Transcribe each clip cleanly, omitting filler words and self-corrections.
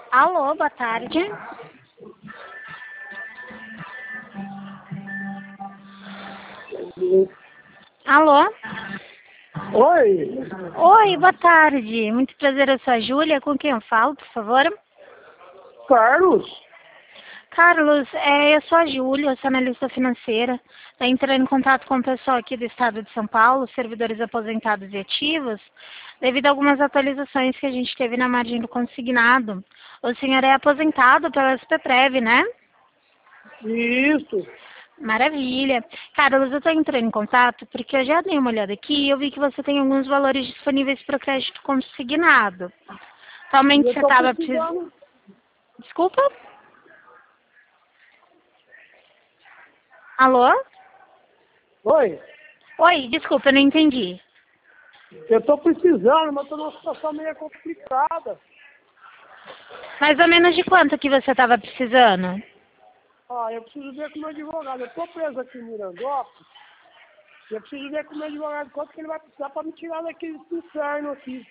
Alô, boa tarde. Alô? Oi, Oi, boa tarde. Muito prazer, eu sou a Júlia. Com quem eu falo, por favor? Carlos? Carlos, eu sou a Júlia, eu sou analista financeira. Estou entrando em contato com o pessoal aqui do estado de São Paulo, servidores aposentados e ativos, devido a algumas atualizações que a gente teve na margem do consignado. O senhor é aposentado pela SPPrev, né? Isso. Maravilha. Carlos, eu estou entrando em contato porque eu já dei uma olhada aqui e eu vi que você tem alguns valores disponíveis para o crédito consignado. Atualmente Eu você tô estava precisando... precisando. Desculpa? Alô? Oi, Oi, desculpa, eu não entendi. eu tô precisando, mas tô numa situação meio complicada. Mais ou menos de quanto que você estava precisando? Eu preciso ver com o meu advogado. Eu tô preso aqui em Mirandópolis. Eu preciso ver com o meu advogado quanto que ele vai precisar para me tirar daquele inferno aqui.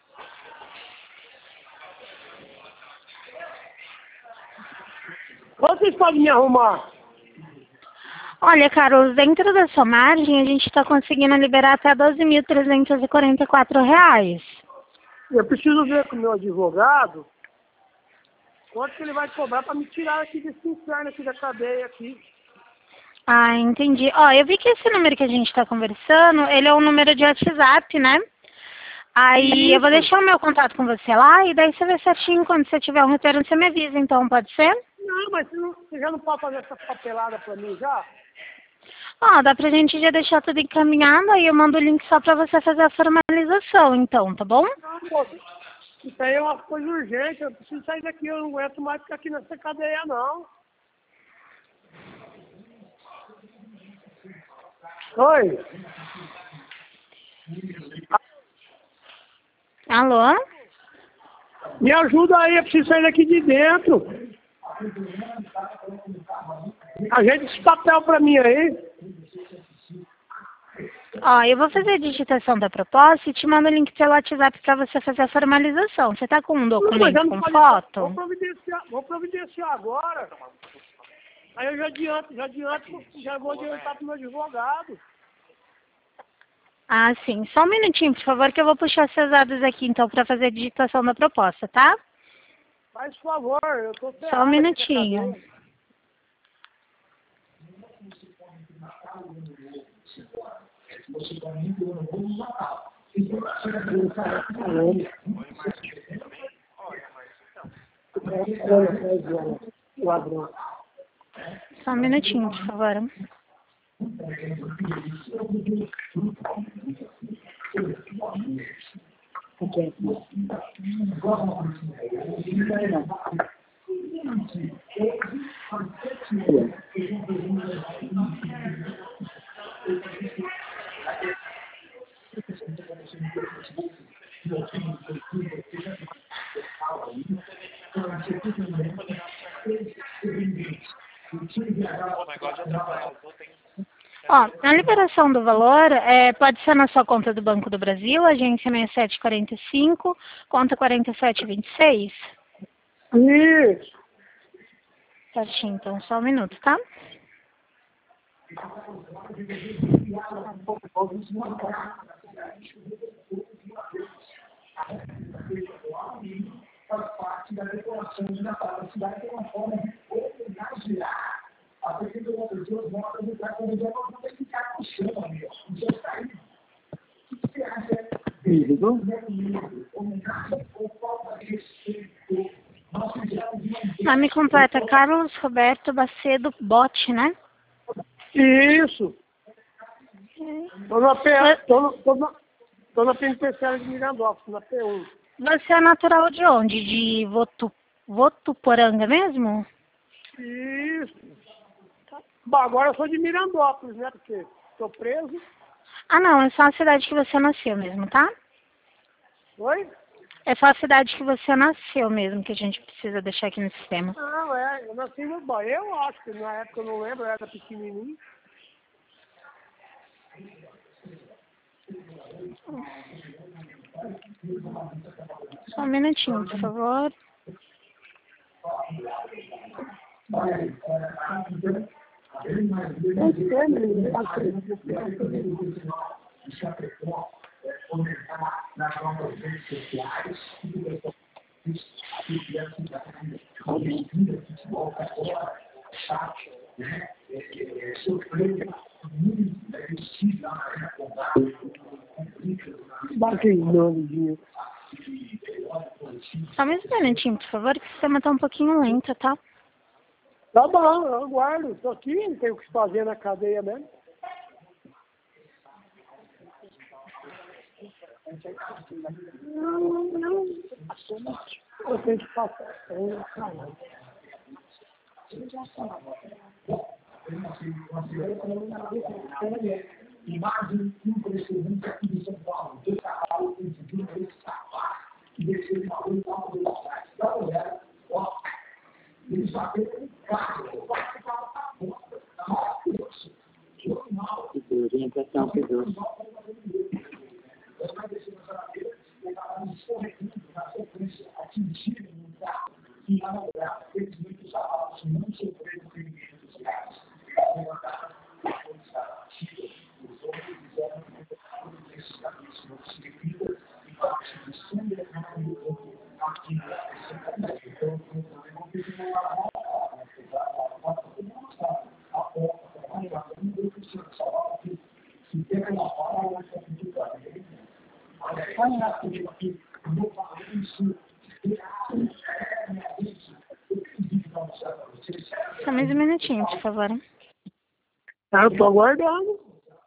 Quanto vocês podem me arrumar? Olha, Carlos, dentro da sua margem, a gente está conseguindo liberar até R$ 12.344. Eu preciso ver com o meu advogado quanto que ele vai cobrar para me tirar aqui desse inferno aqui da cadeia aqui. Ah, entendi. Ó, eu vi que esse número que a gente está conversando, ele é um número de WhatsApp, né? Aí eu vou Isso. deixar o meu contato com você lá e daí você vê certinho. Quando você tiver um retorno, você me avisa, então, pode ser? Não, mas você já não pode fazer essa papelada para mim já? Ó, dá pra gente já deixar tudo encaminhado, aí eu mando o link só pra você fazer a formalização, então, tá bom? Não, moço. Isso aí é uma coisa urgente, eu preciso sair daqui, eu não aguento mais ficar aqui nessa cadeia, não. Oi, Alô? me ajuda aí, eu preciso sair daqui de dentro. Ajeita esse papel pra mim aí. Ó, eu vou fazer a digitação da proposta e te mando o link pelo WhatsApp pra você fazer a formalização. Você tá com um Não, mas já documento não com pode. foto? Vou providenciar agora. Aí eu já vou adiantar pro meu advogado. Ah, sim. Só um minutinho, por favor, que eu vou puxar seus dados aqui, então, pra fazer a digitação da proposta, tá? Faz favor, eu tô Só um ferrado aqui na minutinho. cadeia. Ladrão. Só um minutinho, por favor. Ó, a liberação do valor pode ser na sua conta do Banco do Brasil, agência 6745, conta 4726. Isso. Certinho, então, só um minuto, tá? Nome completo é Carlos Roberto Bacedo Botti, né? Isso. Tô na penitenciária de Mirandópolis, na P1. Você é natural de onde? De Votuporanga mesmo? Isso. Bom, agora eu sou de Mirandópolis, né? Porque tô preso. Ah, não, é só a cidade que você nasceu mesmo, tá? Oi? É só a cidade que você nasceu mesmo, que a gente precisa deixar aqui no sistema. Não, eu nasci no banho. Eu acho que na época eu não lembro, eu era pequenininho. Só um minutinho, por favor. Baquinando, Só mais um minutinho, por favor, que o sistema está um pouquinho lento, tá? Tá bom, eu aguardo. Tô aqui, não tenho o que fazer na cadeia mesmo. Não. Eu tenho que passar. Imagem impressionante aqui de São Paulo. 2 cavalos conseguiram escapar e descer uma rua em alta velocidade. Dá uma olhada, ó. Eles bateram um carro. Vai ficar na porta. Maravilhoso. Que normal. Orientação que deu. Atingiram um carro e na verdade, eles muitos cavalos não sofreram ferimentos graves. Levantaram a condição ativa, os homens fizeram esses caminhos não se devido e parte de sangue aqui na então, não tem que falar a porta para mais a vida que se salvar aqui. Se tem uma hora, ela está muito bem. Olha aqui, não falei isso. Só mais um minutinho, por favor. Eu tô aguardando.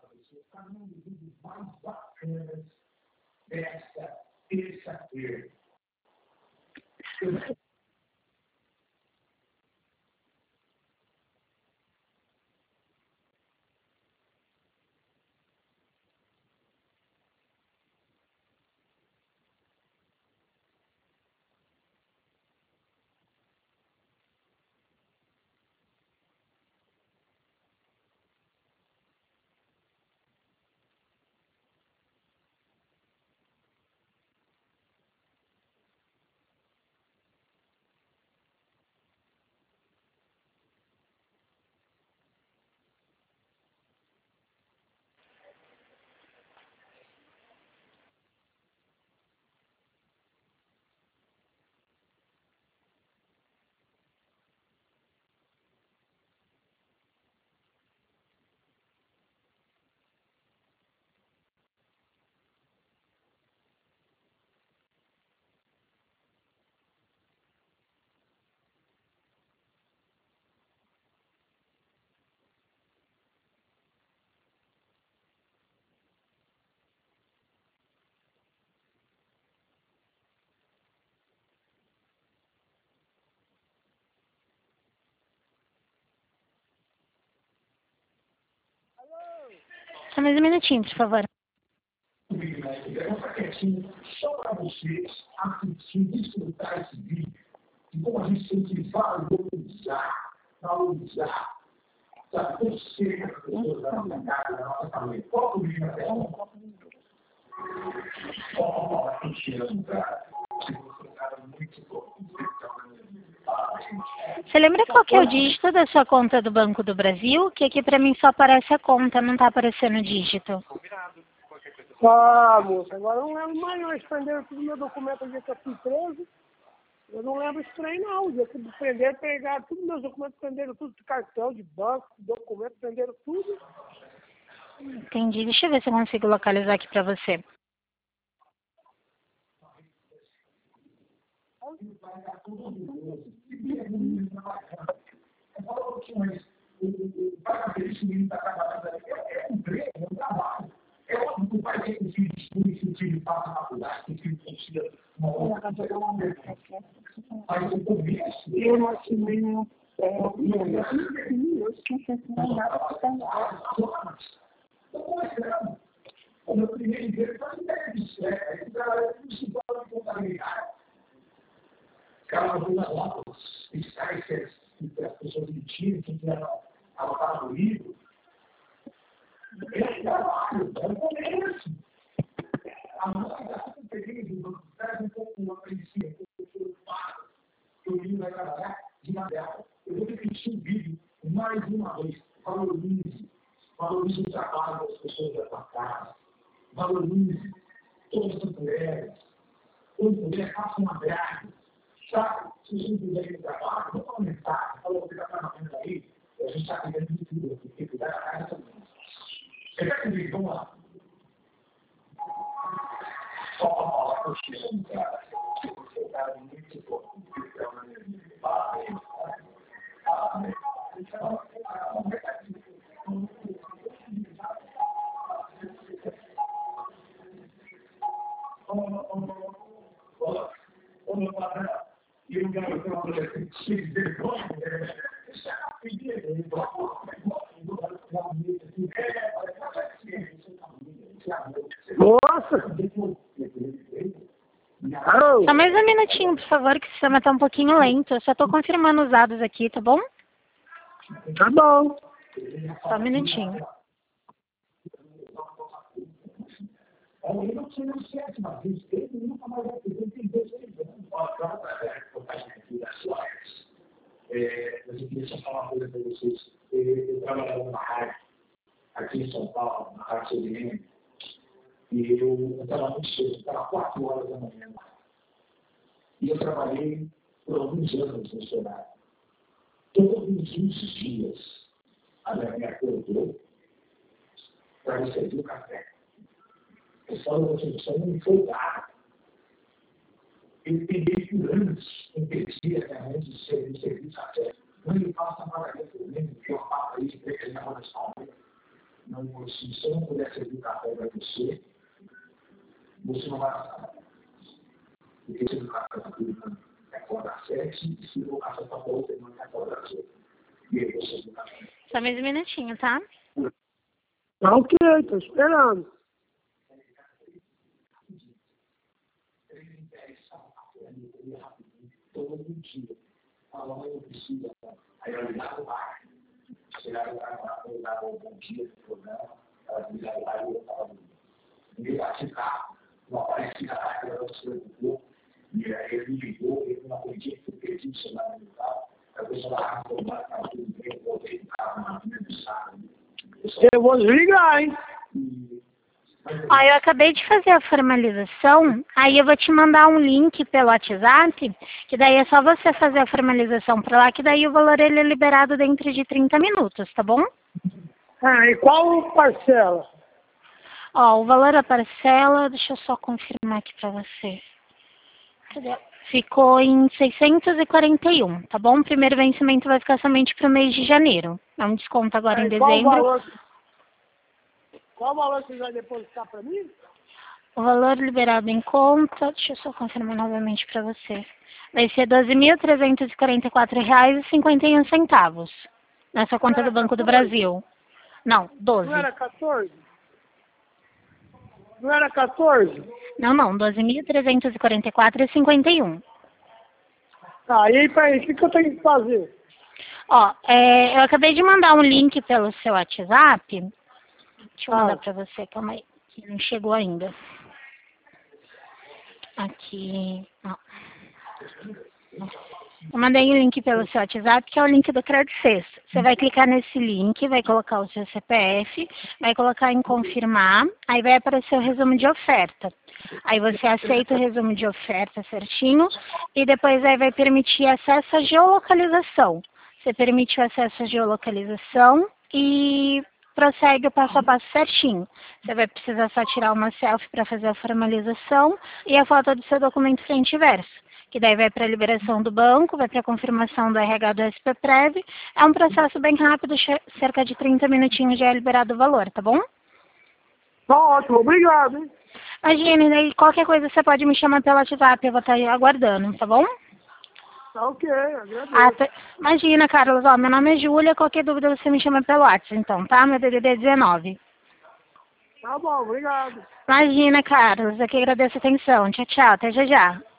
Só mais um minutinho, por favor. Só para vocês assistir, desfrutar esse vídeo e como a gente tem que valorizar, sabe, eu sei que as pessoas da nossa casa, da nossa família, qual o vídeo até Você lembra qual que é o dígito da sua conta do Banco do Brasil? Que aqui pra mim só aparece a conta, não tá aparecendo o dígito. Ah, moça, agora eu não lembro mais não. Eles prenderam tudo meu documento aqui que eu fui preso. Eu não lembro esse trem não. O dia que prenderam, pegaram tudo meus documentos, prenderam tudo de cartão, de banco, documento, prenderam tudo. Entendi. Deixa eu ver se eu consigo localizar aqui pra você. É óbvio que o pai tem que se discutir, se o filho passa na faculdade, se o filho consiga uma outra coisa. Mas o começo... Eu não assinei nenhum. O meu primeiro emprego foi em 10, esse trabalho é principal de contabilidade. Ficava fazendo as notas fiscais que as pessoas mentiram, que anotaram no livro. Esse trabalho é o começo. A nossa gasta com pequenos, traz um pouco uma princípio, eu li vai trabalhar. mulher, faça uma grade, sabe? Se você não quiser ir no trabalho, vamos aumentar. Falou que está trabalhando aí, a gente está cuidando de tudo, porque cuidar da casa também. Você vai comigo? Vamos lá. Só para falar com o Chico, cara. O cara é muito bom. Nossa! Alô? Só mais um minutinho, por favor, que o sistema está um pouquinho lento. Eu só estou confirmando os dados aqui, tá bom? Tá bom. Só um minutinho. Eu não tinha um certo, mas ele nunca mais vai ter 32 anos. Eu queria só falar uma coisa para vocês. Eu trabalhava numa rádio, aqui em São Paulo, na Rádio CBN, e eu estava muito cedo, eu estava 4 horas da manhã. E eu trabalhei por alguns anos nesse horário. Todos os dias, a minha mãe acordou para me servir o café. Eu falo assim, isso não foi dado. Eu peguei por anos, impedia a minha mãe de servir café. Mãe, eu faço uma maravilha por mim, que eu faço isso, porque ele não responde. Não, se eu não puder servir café para você, você não vai passar. Porque se o café está tudo acorda às 7, e se o café está bom, você não acorda às 8. E aí você não café. Só mais um minutinho, tá? Tá ok, tô esperando. Todo dia. Falando, eu preciso. Aí eu ligava o bar. Chegava lá, eu dava um bom dia no programa. Ela me ligava lá e eu falava. E eu bati o carro. Não aparecia lá, eu era o senhor do corpo. E aí ele me ligou, eu não acredito que eu perdi o celular no carro. Aí eu falei, ah, eu voltei no carro, na minha sábado. Eu vou desligar, hein? Ó, eu acabei de fazer a formalização, aí eu vou te mandar um link pelo WhatsApp, que daí é só você fazer a formalização por lá, que daí o valor ele é liberado dentro de 30 minutos, tá bom? Ah, e qual parcela? Ó, o valor da parcela, deixa eu só confirmar aqui pra você. Cadê? Ficou em 641, tá bom? O primeiro vencimento vai ficar somente pro mês de janeiro. É um desconto agora em dezembro. Qual valor você vai depositar para mim? O valor liberado em conta, deixa eu só confirmar novamente para você. Vai ser R$ 12.344,51 nessa conta do Banco do Brasil. Não, 12. Não era 14? Não era 14? Não, 12.344,51. Tá, e aí, peraí, o que eu tenho que fazer? Ó, eu acabei de mandar um link pelo seu WhatsApp. Deixa eu mandar para você, calma aí, que não chegou ainda. Aqui, ó. Eu mandei o link pelo seu WhatsApp, que é o link do Credicess. Você vai clicar nesse link, vai colocar o seu CPF, vai colocar em confirmar, aí vai aparecer o resumo de oferta. Aí você aceita o resumo de oferta certinho e depois aí vai permitir acesso à geolocalização. Você permite o acesso à geolocalização e prossegue o passo a passo certinho. Você vai precisar só tirar uma selfie para fazer a formalização e a foto do seu documento frente e verso, que daí vai para a liberação do banco, vai para a confirmação do RH do SPPrev. É um processo bem rápido, cerca de 30 minutinhos já é liberado o valor, tá bom? Tá ótimo, obrigado, hein? Imagina, daí qualquer coisa você pode me chamar pelo WhatsApp, eu vou estar aí aguardando, tá bom? Tá ok, agradeço. Imagina, Carlos, ó, meu nome é Júlia, qualquer dúvida você me chama pelo WhatsApp, então, tá? Meu DDD é 19. Tá bom, obrigado. Imagina, Carlos, aqui agradeço a atenção. Tchau, tchau, até já já.